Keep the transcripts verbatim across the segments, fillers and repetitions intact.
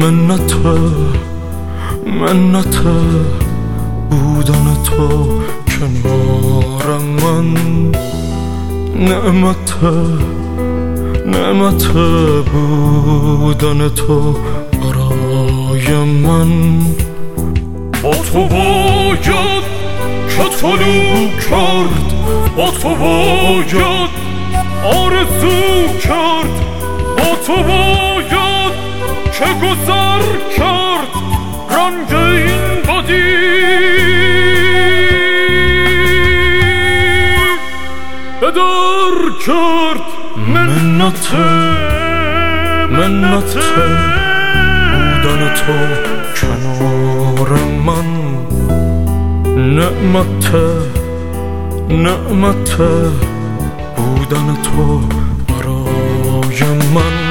منت منت بودن تو کنار من، نعمت نعمت بودن تو برای من. با تو باید که طلوع کرد، با تو باید آرزو کرد، با تو باید که گذر کرد رنگ این بدی. بدر کرد منت منت بودن تو کنار من، نعمت نعمت بودن تو برای من.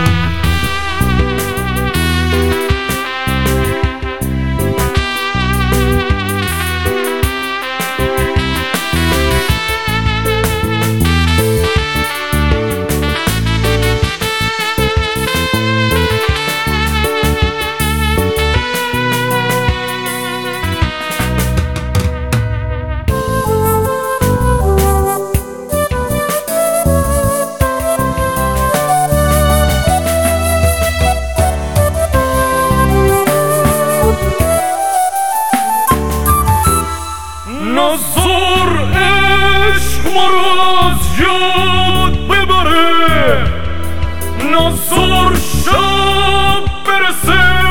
نظر عشق ما را از یاد ببره، نظر شب برسه